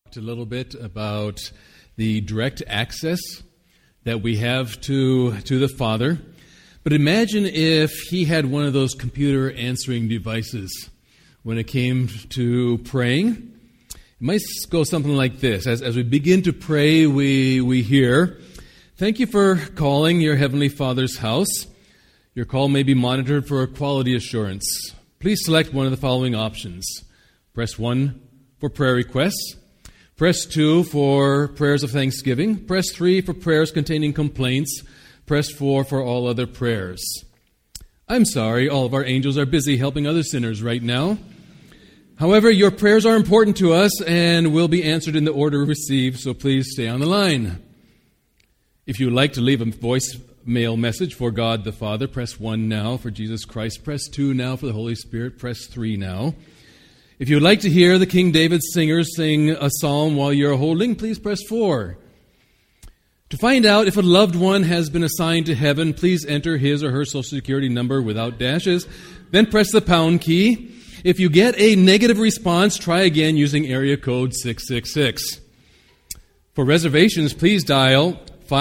A little bit about the direct access that we have to the Father. But imagine if he had one of those computer answering devices when it came to praying. It might go something like this. As we begin to pray, we hear, "Thank you for calling your Heavenly Father's house. Your call may be monitored for quality assurance. Please select one of the following options. Press 1 for prayer requests. Press 2 for prayers of thanksgiving. Press 3 for prayers containing complaints. Press 4 for all other prayers." I'm sorry, all of our angels are busy helping other sinners right now. However, your prayers are important to us and will be answered in the order received, so please stay on the line. If you would like to leave a voicemail message for God the Father, press 1 now. For Jesus Christ, press 2 now. For the Holy Spirit, press 3 now. If you would like to hear the King David singers sing a psalm while you're holding, please press 4. To find out if a loved one has been assigned to heaven, please enter his or her Social Security number without dashes. Then press the pound key. If you get a negative response, try again using area code 666. For reservations, please dial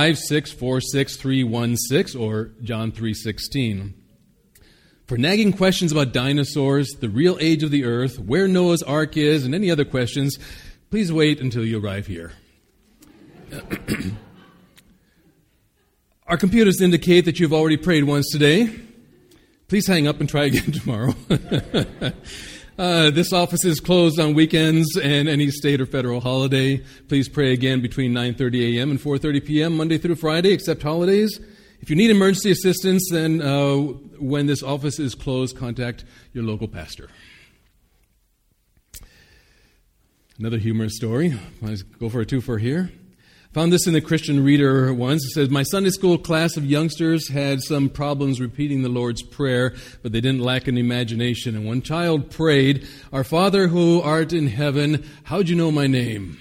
5646316 or John 3:16. For nagging questions about dinosaurs, the real age of the earth, where Noah's Ark is, and any other questions, please wait until you arrive here. Our computers indicate that you've already prayed once today. Please hang up and try again tomorrow. This office is closed on weekends and any state or federal holiday. Please pray again between 9:30 a.m. and 4:30 p.m., Monday through Friday, except holidays. If you need emergency assistance, then when this office is closed, contact your local pastor. Another humorous story. Let's go for a twofer here. Found this in the Christian Reader once. It says, "My Sunday school class of youngsters had some problems repeating the Lord's Prayer, but they didn't lack an imagination. And one child prayed, 'Our Father who art in heaven, how'd you know my name?'"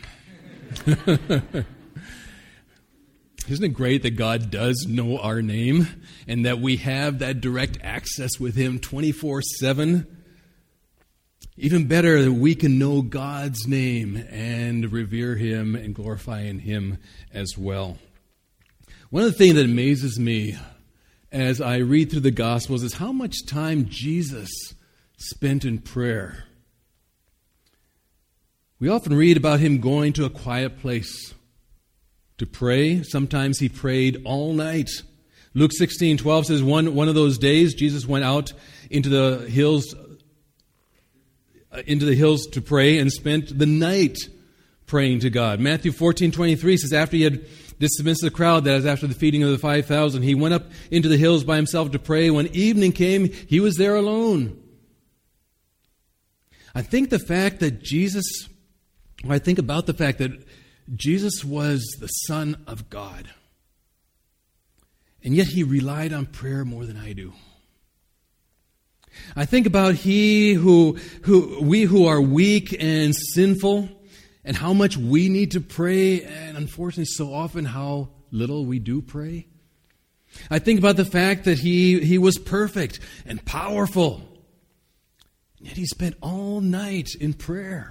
Isn't it great that God does know our name and that we have that direct access with Him 24/7? Even better, that we can know God's name and revere Him and glorify in Him as well. One of the things that amazes me as I read through the Gospels is how much time Jesus spent in prayer. We often read about Him going to a quiet place to pray. Sometimes He prayed all night. Luke 16:12 says, one of those days, Jesus went out into the hills to pray and spent the night praying to God. Matthew 14:23 says, after He had dismissed the crowd, that is after the feeding of the 5,000, He went up into the hills by Himself to pray. When evening came, He was there alone. I think about the fact that Jesus was the Son of God, and yet He relied on prayer more than I do. I think about we who are weak and sinful, and how much we need to pray, and unfortunately so often how little we do pray. I think about the fact that He was perfect and powerful, and yet He spent all night in prayer.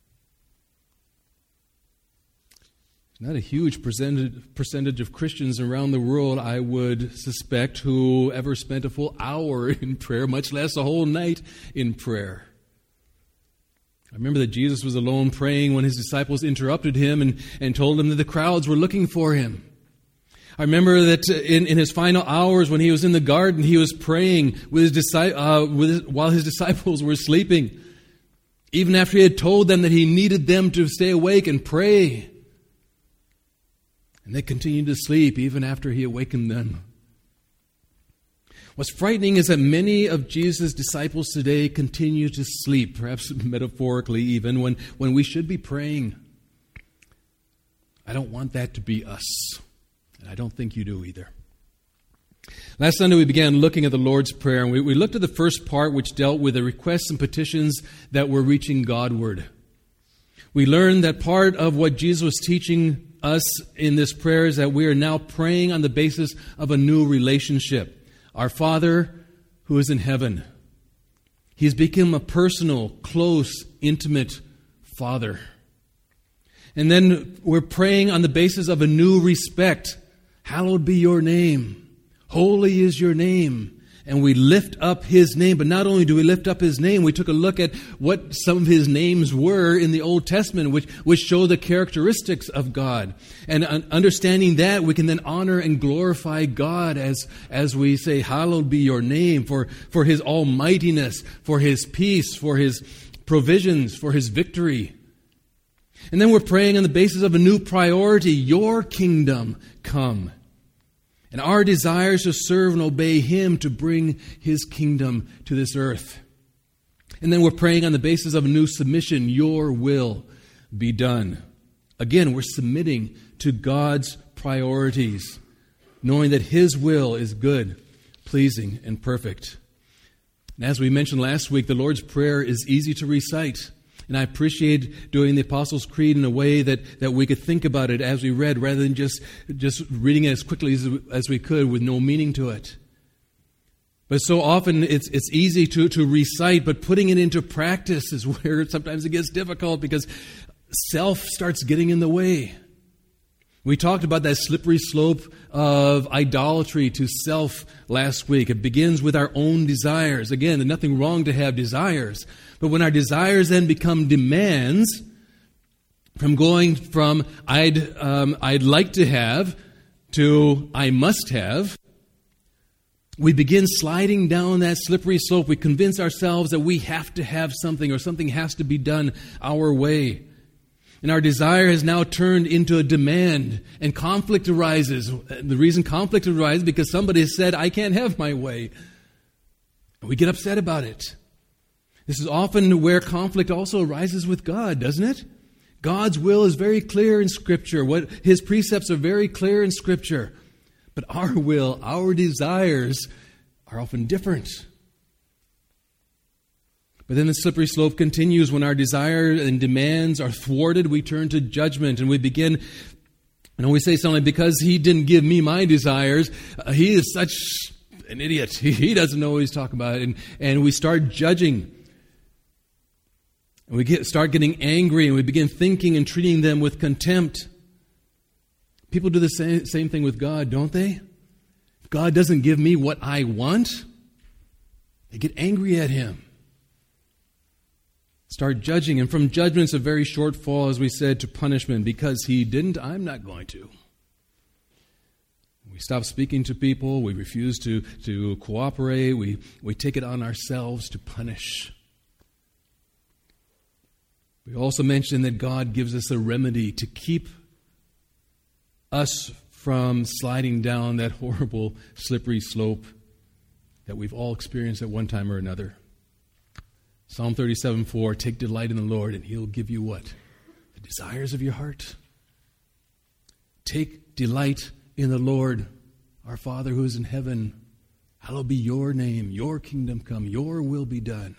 Not a huge percentage of Christians around the world, I would suspect, who ever spent a full hour in prayer, much less a whole night in prayer. I remember that Jesus was alone praying when His disciples interrupted Him and told Him that the crowds were looking for Him. I remember that in His final hours when He was in the garden, He was praying while His disciples were sleeping, even after He had told them that He needed them to stay awake and pray. And they continued to sleep even after He awakened them. What's frightening is that many of Jesus' disciples today continue to sleep, perhaps metaphorically even, when we should be praying. I don't want that to be us, and I don't think you do either. Last Sunday we began looking at the Lord's Prayer, and we looked at the first part, which dealt with the requests and petitions that were reaching Godward. We learned that part of what Jesus was teaching us in this prayer is that we are now praying on the basis of a new relationship. Our Father who is in heaven. He's become a personal, close, intimate Father. And then we're praying on the basis of a new respect. Hallowed be your name. Holy is your name. And we lift up His name. But not only do we lift up His name, we took a look at what some of His names were in the Old Testament, which show the characteristics of God. And understanding that, we can then honor and glorify God as we say, hallowed be your name, for His almightiness, for His peace, for His provisions, for His victory. And then we're praying on the basis of a new priority, your kingdom come. And our desires to serve and obey Him to bring His kingdom to this earth. And then we're praying on the basis of a new submission, your will be done. Again, we're submitting to God's priorities, knowing that His will is good, pleasing, and perfect. And as we mentioned last week, the Lord's Prayer is easy to recite. And I appreciate doing the Apostles' Creed in a way that we could think about it as we read, rather than just reading it as quickly as we could with no meaning to it. But so often it's easy to recite, but putting it into practice is where sometimes it gets difficult because self starts getting in the way. We talked about that slippery slope of idolatry to self last week. It begins with our own desires. Again, there's nothing wrong to have desires. But when our desires then become demands, from going from I'd like to have to I must have, we begin sliding down that slippery slope. We convince ourselves that we have to have something or something has to be done our way. And our desire has now turned into a demand, and conflict arises. The reason conflict arises is because somebody has said, I can't have my way. And we get upset about it. This is often where conflict also arises with God, doesn't it? God's will is very clear in Scripture. His precepts are very clear in Scripture. But our will, our desires are often different. But then the slippery slope continues. When our desires and demands are thwarted, we turn to judgment and we begin, and we say something like, because he didn't give me my desires, he is such an idiot. He doesn't know what he's talking about. And we start judging. And we start getting angry, and we begin thinking and treating them with contempt. People do the same thing with God, don't they? If God doesn't give me what I want, they get angry at Him. Start judging, and from judgment's a very short fall, as we said, to punishment. Because He didn't, I'm not going to. We stop speaking to people. We refuse to cooperate. We take it on ourselves to punish. We also mentioned that God gives us a remedy to keep us from sliding down that horrible, slippery slope that we've all experienced at one time or another. Psalm 37:4, take delight in the Lord, and He'll give you what? The desires of your heart. Take delight in the Lord, our Father who is in heaven. Hallowed be your name, your kingdom come, your will be done.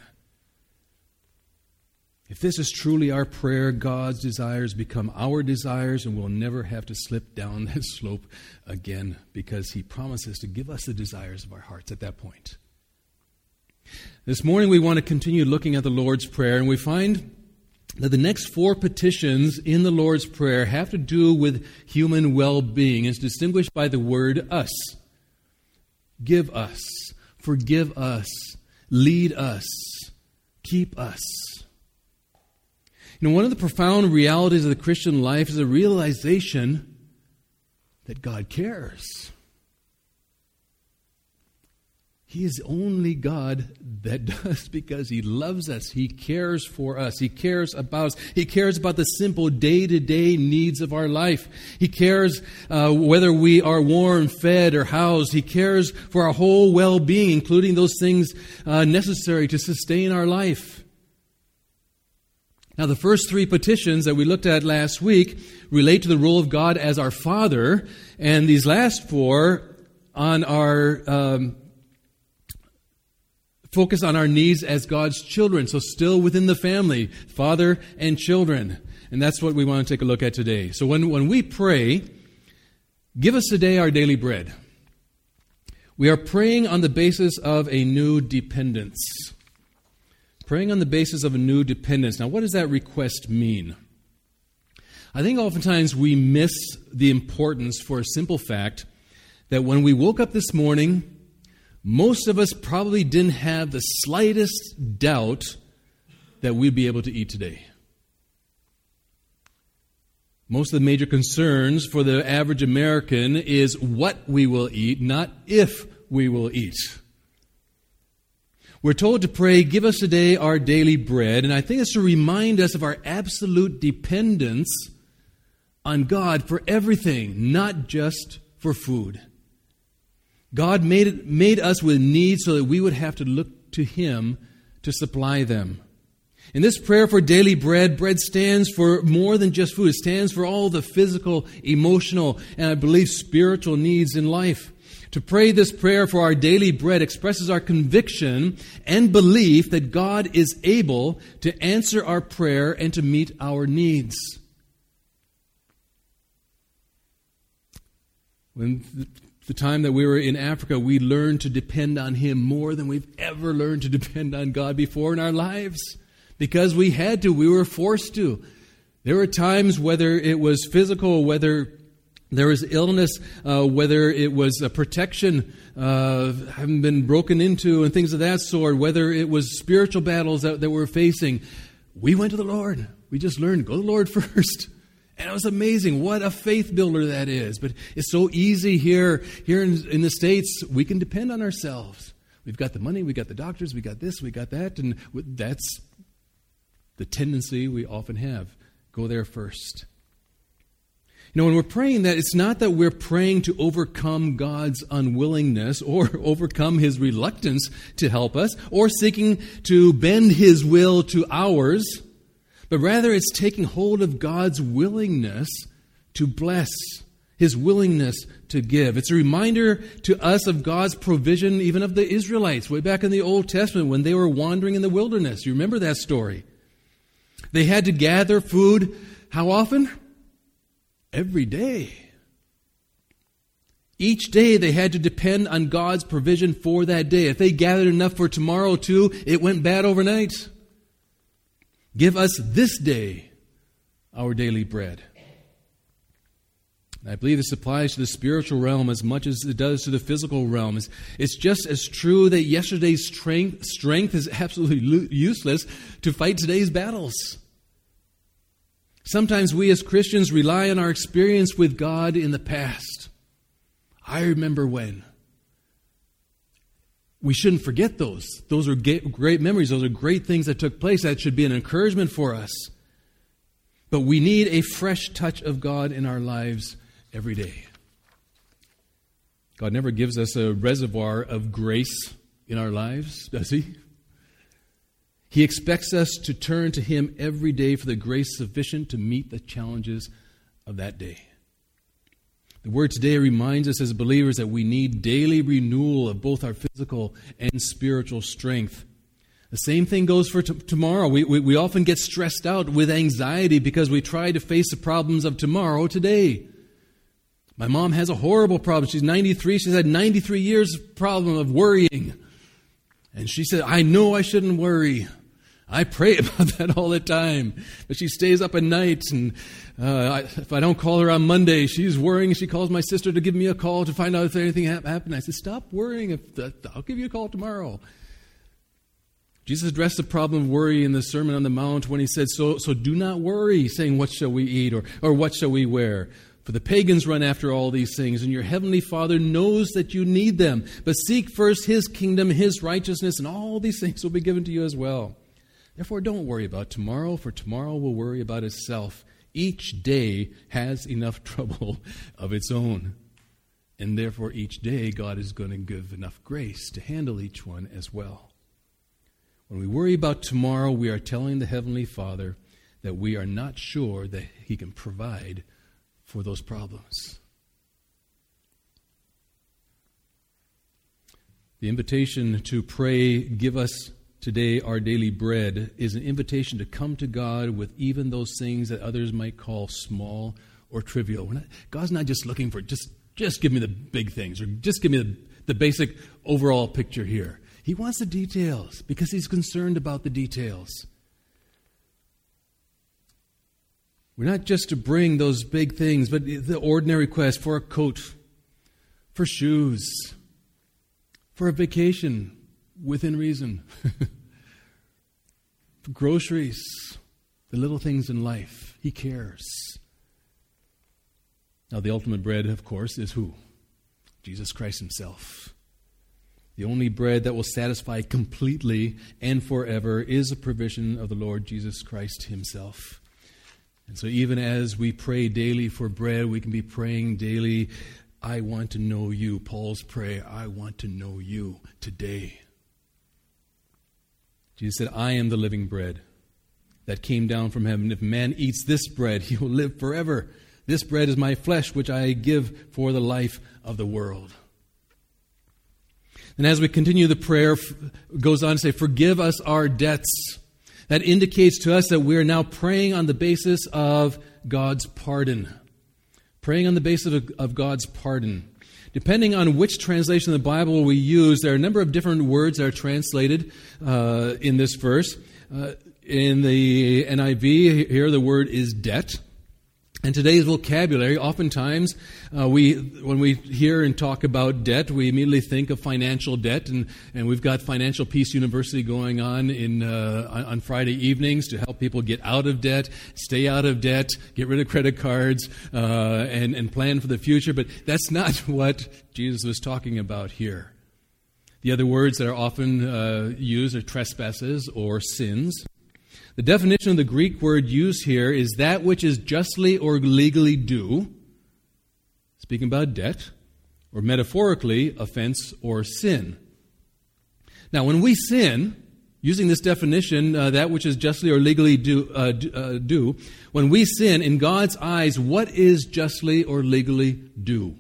If this is truly our prayer, God's desires become our desires, and we'll never have to slip down that slope again, because He promises to give us the desires of our hearts at that point. This morning we want to continue looking at the Lord's Prayer, and we find that the next 4 petitions in the Lord's Prayer have to do with human well-being. It's distinguished by the word us. Give us, forgive us, lead us, keep us. You know, one of the profound realities of the Christian life is a realization that God cares. He is the only God that does, because He loves us. He cares for us. He cares about us. He cares about the simple day-to-day needs of our life. He cares whether we are warm, fed, or housed. He cares for our whole well-being, including those things necessary to sustain our life. Now, the first 3 petitions that we looked at last week relate to the role of God as our Father, and these last 4 on our focus on our needs as God's children. So still within the family, father and children. And that's what we want to take a look at today. So when we pray, give us today our daily bread, we are praying on the basis of a new dependence. Praying on the basis of a new dependence. Now, what does that request mean? I think oftentimes we miss the importance for a simple fact that when we woke up this morning, most of us probably didn't have the slightest doubt that we'd be able to eat today. Most of the major concerns for the average American is what we will eat, not if we will eat. We're told to pray, "Give us today our daily bread," and I think it's to remind us of our absolute dependence on God for everything, not just for food. God made us with needs so that we would have to look to Him to supply them. In this prayer for daily bread, bread stands for more than just food. It stands for all the physical, emotional, and I believe spiritual needs in life. To pray this prayer for our daily bread expresses our conviction and belief that God is able to answer our prayer and to meet our needs. When the time that we were in Africa, we learned to depend on Him more than we've ever learned to depend on God before in our lives. Because we had to, we were forced to. There were times, whether it was physical, whether there was illness, whether it was a protection, having been broken into and things of that sort, whether it was spiritual battles that we're facing, we went to the Lord. We just learned, go to the Lord first. And it was amazing. What a faith builder that is. But it's so easy here in the States, we can depend on ourselves. We've got the money, we got the doctors, we got this, we got that, and that's the tendency we often have. Go there first. You know, when we're praying that, it's not that we're praying to overcome God's unwillingness or overcome His reluctance to help us or seeking to bend His will to ours, but rather it's taking hold of God's willingness to bless, His willingness to give. It's a reminder to us of God's provision, even of the Israelites, way back in the Old Testament when they were wandering in the wilderness. You remember that story? They had to gather food, how often? Every day. Each day they had to depend on God's provision for that day. If they gathered enough for tomorrow too, it went bad overnight. Give us this day our daily bread. And I believe this applies to the spiritual realm as much as it does to the physical realm. It's just as true that yesterday's strength is absolutely useless to fight today's battles. Sometimes we as Christians rely on our experience with God in the past. I remember when. We shouldn't forget those. Those are great memories. Those are great things that took place. That should be an encouragement for us. But we need a fresh touch of God in our lives every day. God never gives us a reservoir of grace in our lives, does He? He expects us to turn to Him every day for the grace sufficient to meet the challenges of that day. The Word today reminds us as believers that we need daily renewal of both our physical and spiritual strength. The same thing goes for tomorrow. We often get stressed out with anxiety because we try to face the problems of tomorrow today. My mom has a horrible problem. She's 93. She's had 93 years problem of worrying. And she said, I know I shouldn't worry. I pray about that all the time. But she stays up at night, and if I don't call her on Monday, she's worrying. She calls my sister to give me a call to find out if anything happened. I said, stop worrying. I'll give you a call tomorrow. Jesus addressed the problem of worry in the Sermon on the Mount when He said, so do not worry, saying, what shall we eat or what shall we wear? For the pagans run after all these things, and your heavenly Father knows that you need them. But seek first His kingdom, His righteousness, and all these things will be given to you as well. Therefore, don't worry about tomorrow, for tomorrow will worry about itself. Each day has enough trouble of its own. And therefore, each day, God is going to give enough grace to handle each one as well. When we worry about tomorrow, we are telling the Heavenly Father that we are not sure that He can provide for those problems. The invitation to pray, give us today our daily bread, is an invitation to come to God with even those things that others might call small or trivial. God's not just looking for, just give me the big things, or just give me the basic overall picture here. He wants the details because He's concerned about the details. We're not just to bring those big things, but the ordinary request for a coat, for shoes, for a vacation within reason, for groceries, the little things in life. He cares. Now, the ultimate bread, of course, is who? Jesus Christ himself. The only bread that will satisfy completely and forever is a provision of the Lord Jesus Christ himself. And so even as we pray daily for bread, we can be praying daily, I want to know you. Paul's prayer, I want to know you today. Jesus said, I am the living bread that came down from heaven. If man eats this bread, he will live forever. This bread is my flesh, which I give for the life of the world. And as we continue, the prayer goes on to say, forgive us our debts. That indicates to us that we are now praying on the basis of God's pardon. Praying on the basis of God's pardon. Depending on which translation of the Bible we use, there are a number of different words that are translated in this verse. In the NIV, here the word is debt. In today's vocabulary, oftentimes when we hear and talk about debt, we immediately think of financial debt, and we've got Financial Peace University going on Friday evenings to help people get out of debt, stay out of debt, get rid of credit cards, and plan for the future. But that's not what Jesus was talking about here. The other words that are often used are trespasses or sins. The definition of the Greek word used here is that which is justly or legally due, speaking about debt, or metaphorically, offense or sin. Now, when we sin, using this definition, that which is justly or legally due, when we sin, in God's eyes, what is justly or legally due?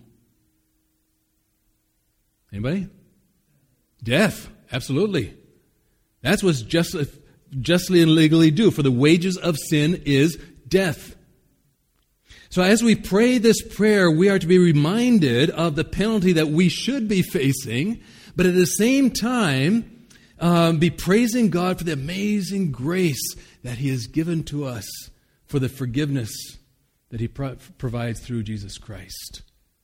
Anybody? Death, absolutely. That's what's justly and legally due, for the wages of sin is death. So as we pray this prayer, we are to be reminded of the penalty that we should be facing, but at the same time, be praising God for the amazing grace that He has given to us, for the forgiveness that He provides through Jesus Christ.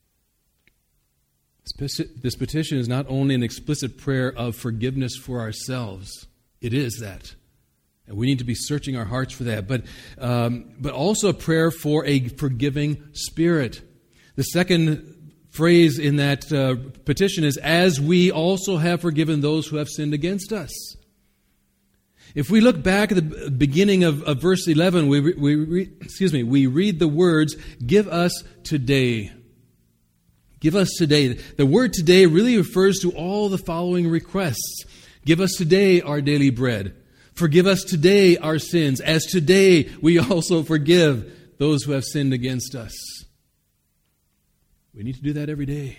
This petition is not only an explicit prayer of forgiveness for ourselves, it is that. And we need to be searching our hearts for that. But also a prayer for a forgiving spirit. The second phrase in that petition is, as we also have forgiven those who have sinned against us. If we look back at the beginning of verse 11, we read the words, give us today. Give us today. The word today really refers to all the following requests. Give us today our daily bread. Forgive us today our sins, as today we also forgive those who have sinned against us. We need to do that every day.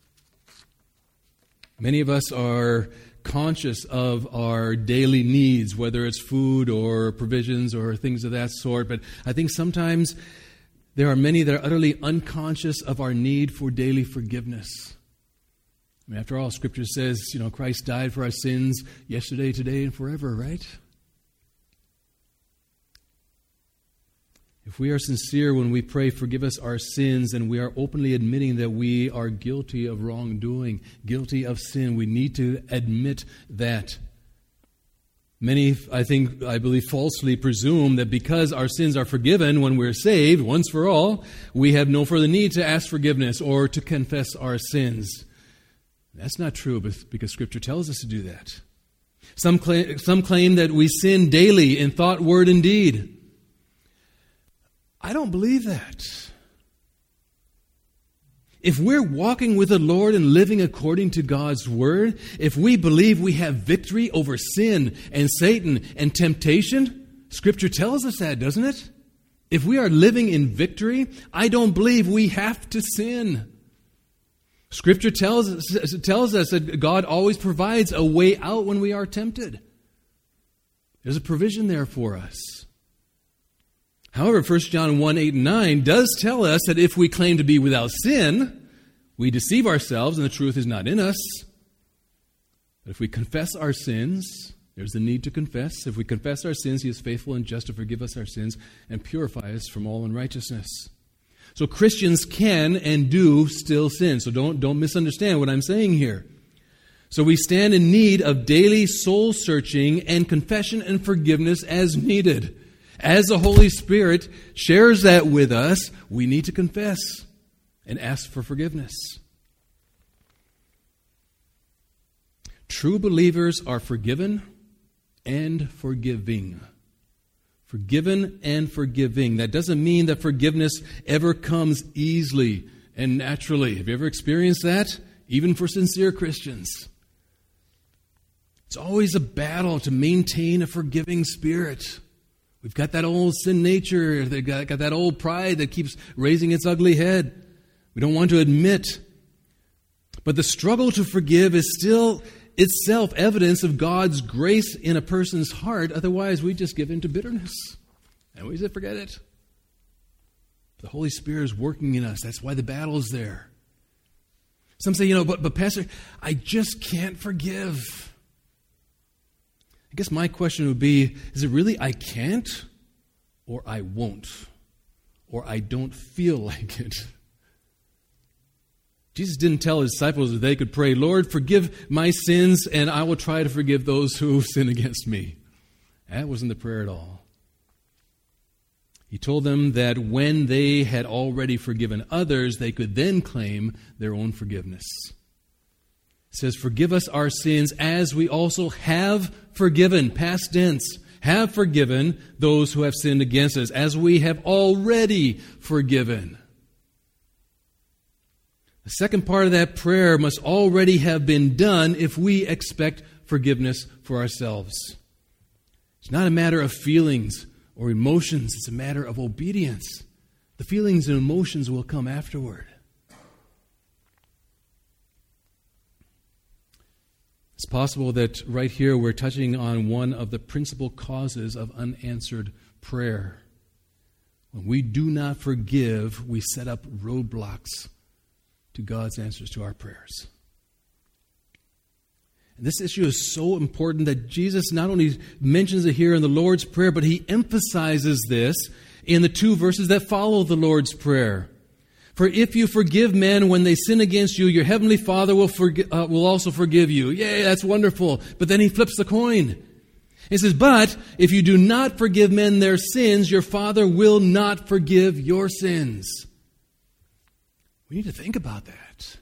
Many of us are conscious of our daily needs, whether it's food or provisions or things of that sort, but I think sometimes there are many that are utterly unconscious of our need for daily forgiveness. I mean, after all, Scripture says, Christ died for our sins yesterday, today, and forever, right? If we are sincere when we pray, forgive us our sins, and we are openly admitting that we are guilty of wrongdoing, guilty of sin, we need to admit that. Many, I believe, falsely presume that because our sins are forgiven when we're saved, once for all, we have no further need to ask forgiveness or to confess our sins. That's not true, because Scripture tells us to do that. Some claim that we sin daily in thought, word, and deed. I don't believe that. If we're walking with the Lord and living according to God's Word, if we believe we have victory over sin and Satan and temptation, Scripture tells us that, doesn't it? If we are living in victory, I don't believe we have to sin. Scripture tells us that God always provides a way out when we are tempted. There's a provision there for us. However, 1 John 1, 8 and 9 does tell us that if we claim to be without sin, we deceive ourselves and the truth is not in us. But if we confess our sins, There's the need to confess. If we confess our sins, He is faithful and just to forgive us our sins and purify us from all unrighteousness. So Christians can and do still sin. So don't misunderstand what I'm saying here. So we stand in need of daily soul searching and confession and forgiveness as needed. As the Holy Spirit shares that with us, we need to confess and ask for forgiveness. True believers are forgiven and forgiving. Forgiven and forgiving. That doesn't mean that forgiveness ever comes easily and naturally. Have you ever experienced that? Even for sincere Christians. It's always a battle to maintain a forgiving spirit. We've got that old sin nature, they've got that old pride that keeps raising its ugly head. We don't want to admit. But the struggle to forgive is still itself evidence of God's grace in a person's heart. Otherwise, we just give in to bitterness. And we just forget it. The Holy Spirit is working in us. That's why the battle is there. Some say, but Pastor, I just can't forgive. I guess my question would be, is it really I can't, or I won't, or I don't feel like it? Jesus didn't tell His disciples that they could pray, Lord, forgive my sins, and I will try to forgive those who sin against me. That wasn't the prayer at all. He told them that when they had already forgiven others, they could then claim their own forgiveness. It says, forgive us our sins as we also have forgiven, past tense, have forgiven those who have sinned against us, as we have already forgiven. The second part of that prayer must already have been done if we expect forgiveness for ourselves. It's not a matter of feelings or emotions, it's a matter of obedience. The feelings and emotions will come afterward. It's possible that right here we're touching on one of the principal causes of unanswered prayer. When we do not forgive, we set up roadblocks to God's answers to our prayers. And this issue is so important that Jesus not only mentions it here in the Lord's Prayer, but He emphasizes this in the 2 verses that follow the Lord's Prayer. For if you forgive men when they sin against you, your heavenly Father will also forgive you. Yay, that's wonderful. But then He flips the coin. He says, but if you do not forgive men their sins, your Father will not forgive your sins. We need to think about that.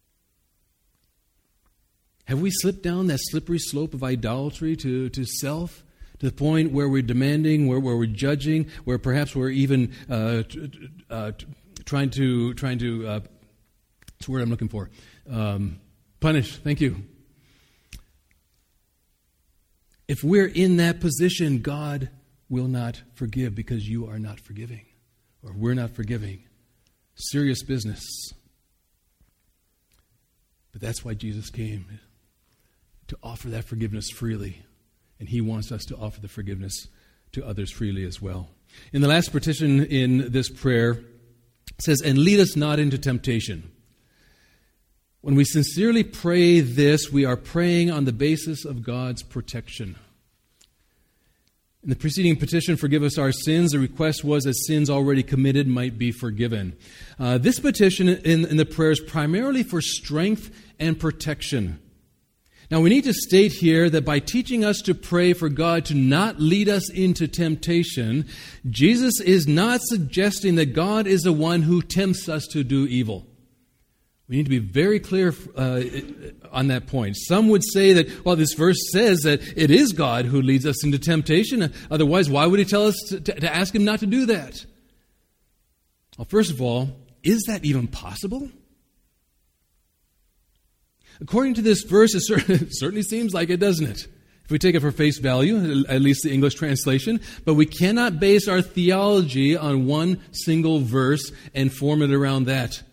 Have we slipped down that slippery slope of idolatry to self, to the point where we're demanding, where we're judging, where perhaps we're even trying to what's the word I'm looking for? Punish. Thank you. If we're in that position, God will not forgive because you are not forgiving, or we're not forgiving. Serious business. But that's why Jesus came, to offer that forgiveness freely. And He wants us to offer the forgiveness to others freely as well. In the last petition in this prayer, it says, and lead us not into temptation. When we sincerely pray this, we are praying on the basis of God's protection. In the preceding petition, forgive us our sins, the request was that sins already committed might be forgiven. This petition in the prayer is primarily for strength and protection. Now, we need to state here that by teaching us to pray for God to not lead us into temptation, Jesus is not suggesting that God is the one who tempts us to do evil. We need to be very clear on that point. Some would say that, well, this verse says that it is God who leads us into temptation. Otherwise, why would He tell us to ask Him not to do that? Well, first of all, is that even possible? According to this verse, it certainly seems like it, doesn't it? If we take it for face value, at least the English translation. But we cannot base our theology on one single verse and form it around that.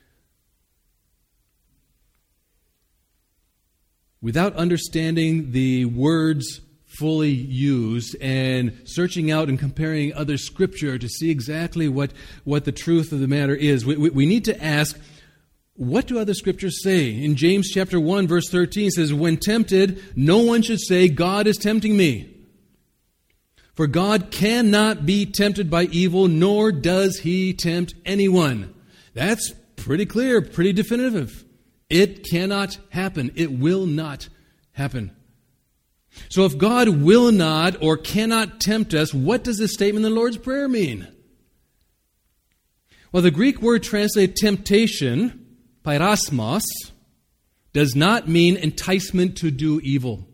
Without understanding the words fully used and searching out and comparing other Scripture to see exactly what the truth of the matter is, we need to ask, what do other scriptures say? In James chapter 1, verse 13, it says, when tempted, no one should say, God is tempting me. For God cannot be tempted by evil, nor does he tempt anyone. That's pretty clear, pretty definitive. It cannot happen. It will not happen. So if God will not or cannot tempt us, what does this statement in the Lord's Prayer mean? Well, the Greek word translated temptation, pyrasmos, does not mean enticement to do evil.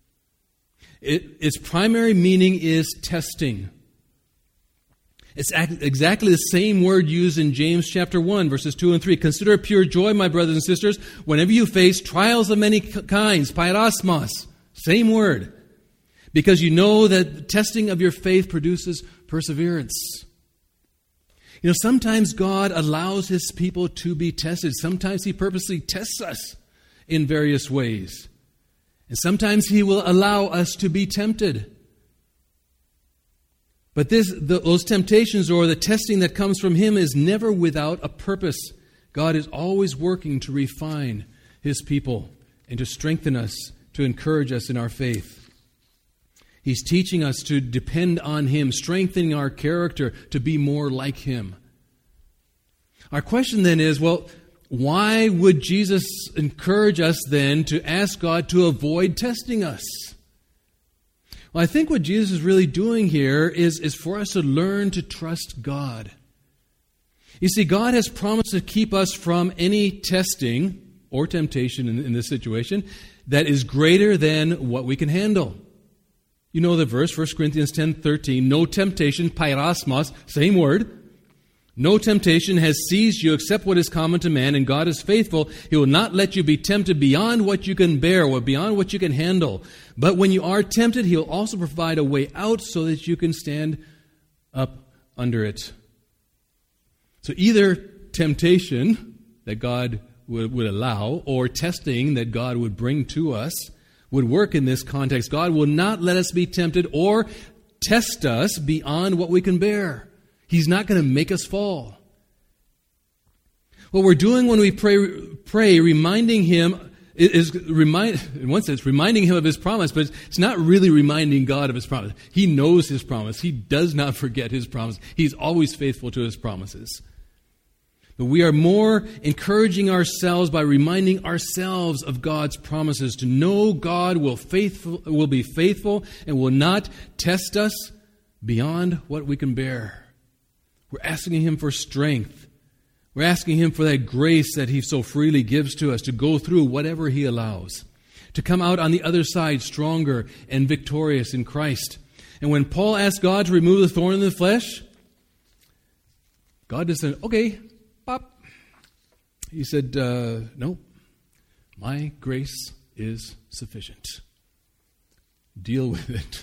Its primary meaning is testing. It's exactly the same word used in James chapter 1, verses 2 and 3. Consider it pure joy, my brothers and sisters, whenever you face trials of many kinds, pyrasmos, same word, because you know that the testing of your faith produces perseverance. You know, sometimes God allows his people to be tested. Sometimes he purposely tests us in various ways. And sometimes he will allow us to be tempted. But those temptations or the testing that comes from him is never without a purpose. God is always working to refine his people and to strengthen us, to encourage us in our faith. He's teaching us to depend on him, strengthening our character to be more like him. Our question then is, well, why would Jesus encourage us then to ask God to avoid testing us? Well, I think what Jesus is really doing here is for us to learn to trust God. You see, God has promised to keep us from any testing or temptation in this situation that is greater than what we can handle. You know the verse, 1 Corinthians 10:13, no temptation, pyrasmos, same word. No temptation has seized you except what is common to man, and God is faithful. He will not let you be tempted beyond what you can bear or beyond what you can handle. But when you are tempted, he'll also provide a way out so that you can stand up under it. So either temptation that God would allow or testing that God would bring to us would work in this context. God will not let us be tempted or test us beyond what we can bear. He's not going to make us fall. What we're doing when we pray, reminding him, in one sense, reminding him of his promise, but it's not really reminding God of his promise. He knows his promise. He does not forget his promise. He's always faithful to his promises. But we are more encouraging ourselves by reminding ourselves of God's promises, to know God will be faithful and will not test us beyond what we can bear. We're asking him for strength. We're asking him for that grace that he so freely gives to us to go through whatever he allows, to come out on the other side stronger and victorious in Christ. And when Paul asked God to remove the thorn in the flesh, God just said, okay, pop. He said, no, my grace is sufficient. Deal with it.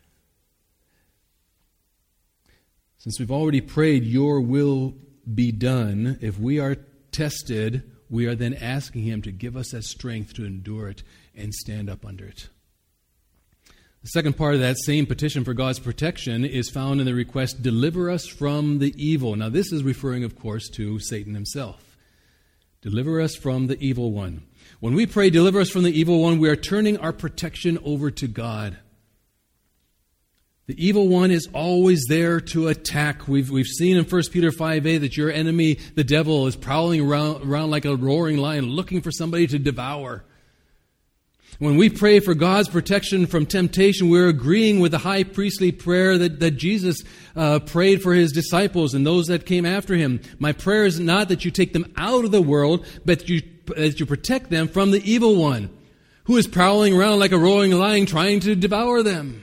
Since we've already prayed, your will be done, if we are tested, we are then asking him to give us that strength to endure it and stand up under it. The second part of that same petition for God's protection is found in the request, deliver us from the evil. Now this is referring, of course, to Satan himself. Deliver us from the evil one. When we pray, deliver us from the evil one, we are turning our protection over to God. The evil one is always there to attack. We've seen in 1 Peter 5:8 that your enemy, the devil, is prowling around like a roaring lion, looking for somebody to devour. When we pray for God's protection from temptation, we're agreeing with the high priestly prayer that Jesus prayed for his disciples and those that came after him. My prayer is not that you take them out of the world, but that you protect them from the evil one, who is prowling around like a roaring lion trying to devour them.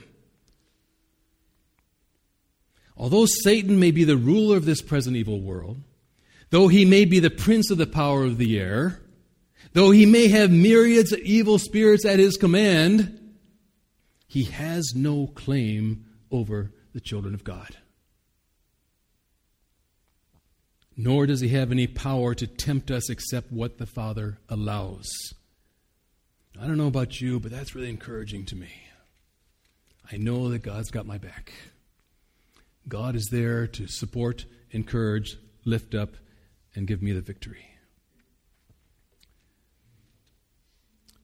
Although Satan may be the ruler of this present evil world, though he may be the prince of the power of the air, though he may have myriads of evil spirits at his command, he has no claim over the children of God. Nor does he have any power to tempt us except what the Father allows. I don't know about you, but that's really encouraging to me. I know that God's got my back. God is there to support, encourage, lift up, and give me the victory.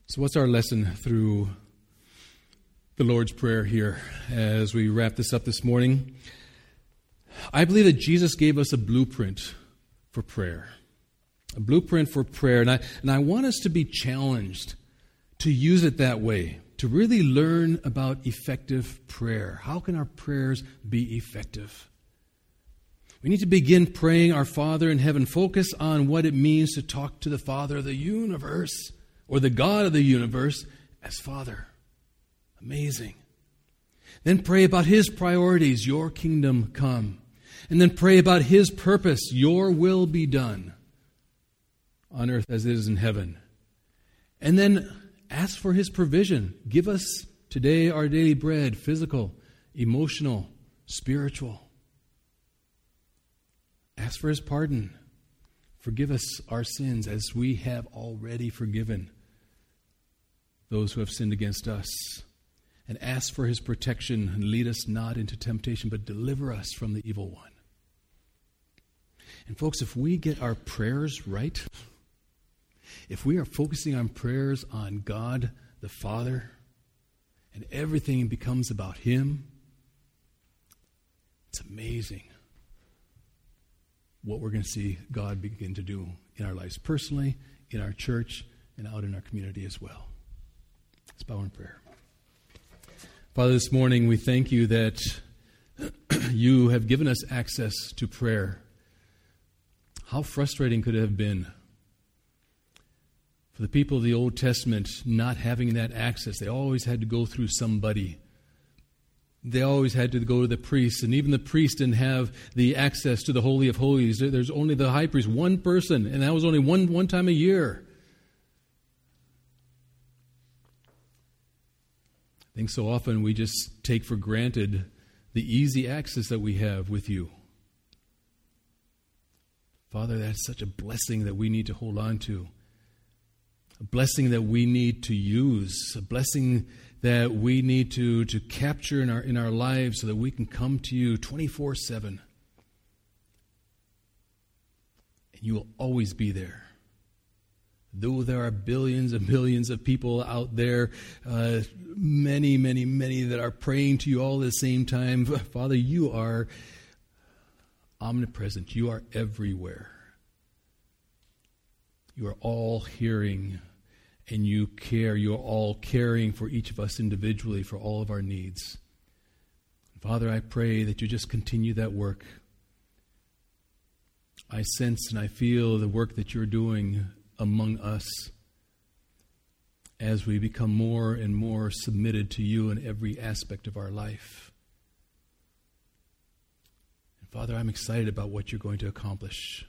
So what's our lesson through the Lord's Prayer here as we wrap this up this morning? I believe that Jesus gave us a blueprint for prayer. A blueprint for prayer. And I want us to be challenged to use it that way, to really learn about effective prayer. How can our prayers be effective? We need to begin praying our Father in heaven. Focus on what it means to talk to the Father of the universe, or the God of the universe, as Father. Amazing. Then pray about His priorities, your kingdom come. And then pray about His purpose, your will be done on earth as it is in heaven. And then ask for His provision. Give us today our daily bread, physical, emotional, spiritual. Ask for His pardon. Forgive us our sins as we have already forgiven those who have sinned against us. And ask for His protection, and lead us not into temptation, but deliver us from the evil one. And folks, if we get our prayers right, if we are focusing on prayers on God the Father, and everything becomes about Him, it's amazing what we're going to see God begin to do in our lives personally, in our church, and out in our community as well. Let's bow in prayer. Father, this morning we thank You that You have given us access to prayer. How frustrating could it have been for the people of the Old Testament not having that access? They always had to go through somebody. They always had to go to the priest, and even the priest didn't have the access to the Holy of Holies. There's only the high priest, one person, and that was only one time a year. I think so often we just take for granted the easy access that we have with You. Father, that's such a blessing that we need to hold on to. A blessing that we need to use. A blessing that we need to capture in our lives so that we can come to You 24/7. And You will always be there. Though there are billions and billions of people out there, many, many, many that are praying to You all at the same time, Father, You are omnipresent. You are everywhere. You are all hearing, and You care. You are all caring for each of us individually, for all of our needs. Father, I pray that You just continue that work. I sense and I feel the work that You're doing among us as we become more and more submitted to You in every aspect of our life. And Father, I'm excited about what You're going to accomplish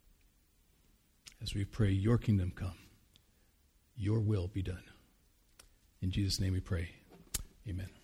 as we pray Your kingdom come, Your will be done. In Jesus' name we pray. Amen.